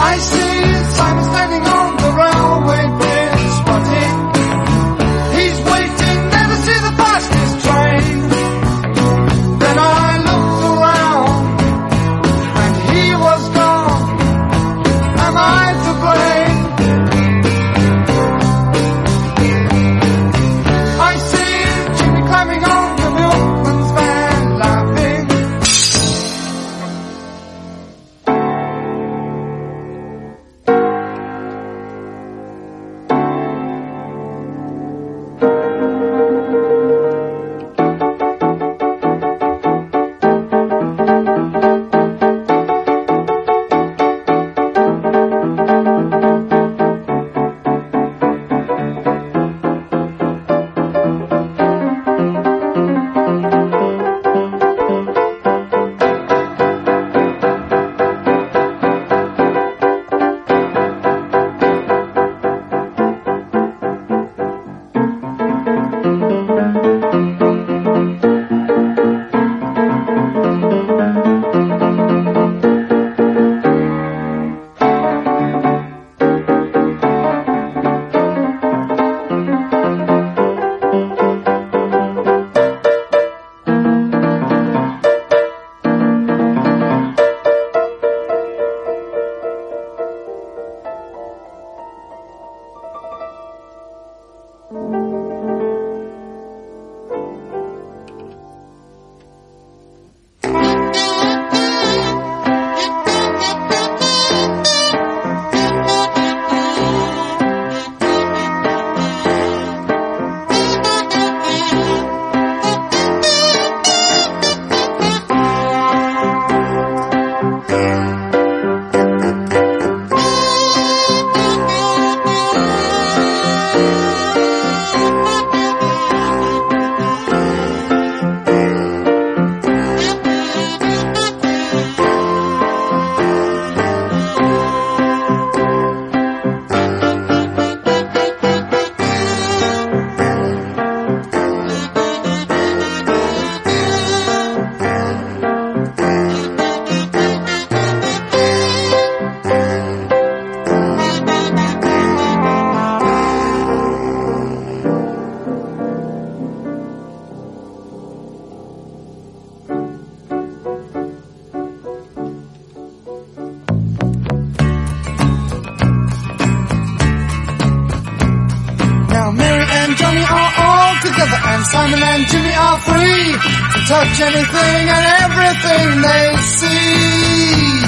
I see Simon standing on the railway bridge, spotted. He's waiting there to see the fastest train. Then I looked around and he was gone. Am I to blame? I see Jimmy climbing on the milkman's van, laughing. And Simon and Jimmy are free to touch anything and everything they see.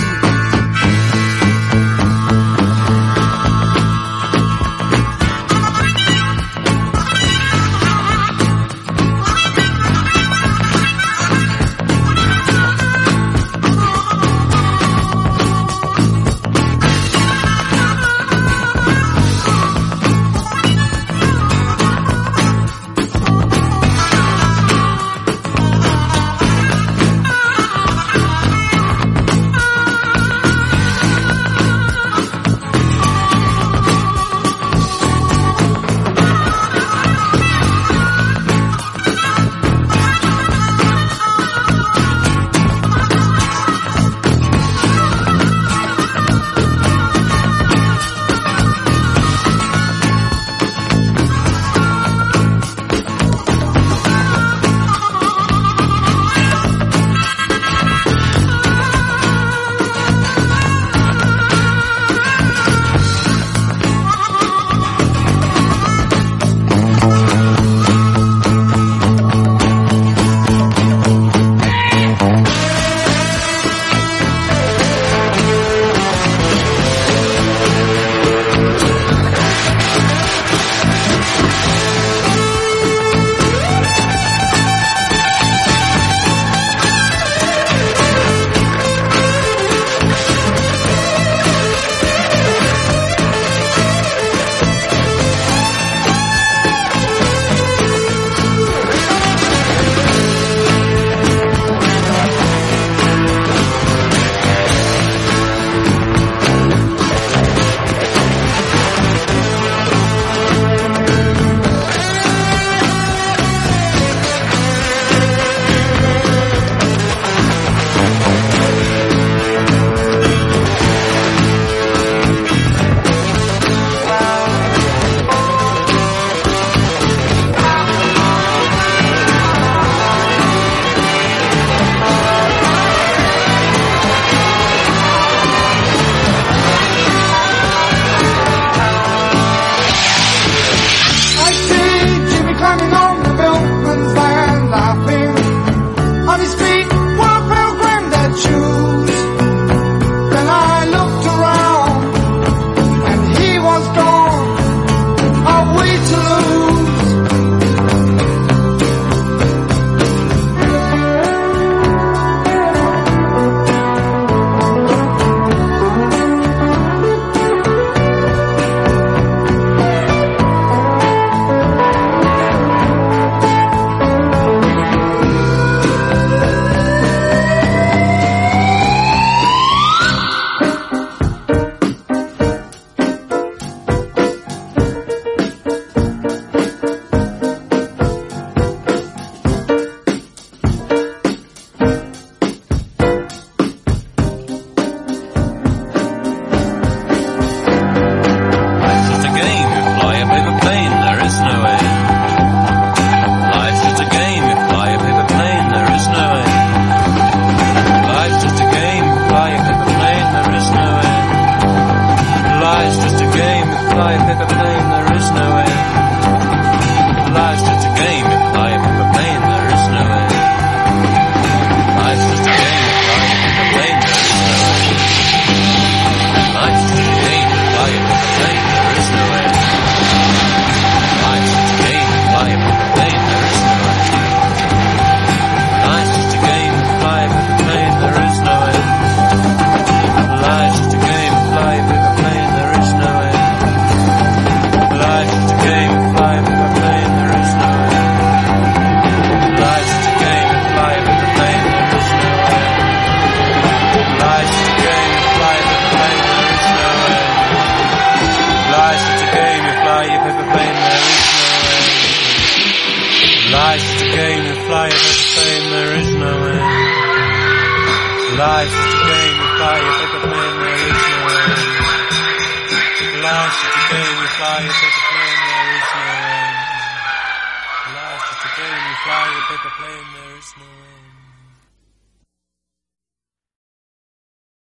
fly a paper plane, there is no end. Life's just a game, you fly a paper plane, there is no end. Life's just a game, you fly a paper plane, there is no end. Life's just a game, you fly a paper plane, there is no end. Life's just a game, you fly a paper plane, there is no end. Life's just a game, you fly a paper plane, there is no end. Life's just a game, fly a paper plane, there is no end. Life's just a game, fly a paper plane, there is no end. Life's just a game, fly a paper plane, there is no end. Life's just a game, fly a paper plane, there is no end. Life's just a game, fly a paper plane, there is no end. Life's just a game, fly a paper plane, there is no end. Life's just a game, fly a paper plane, there is no end. Life's just a game, fly a paper plane, there is no end. Life's just a game, fly a paper plane, there is no end.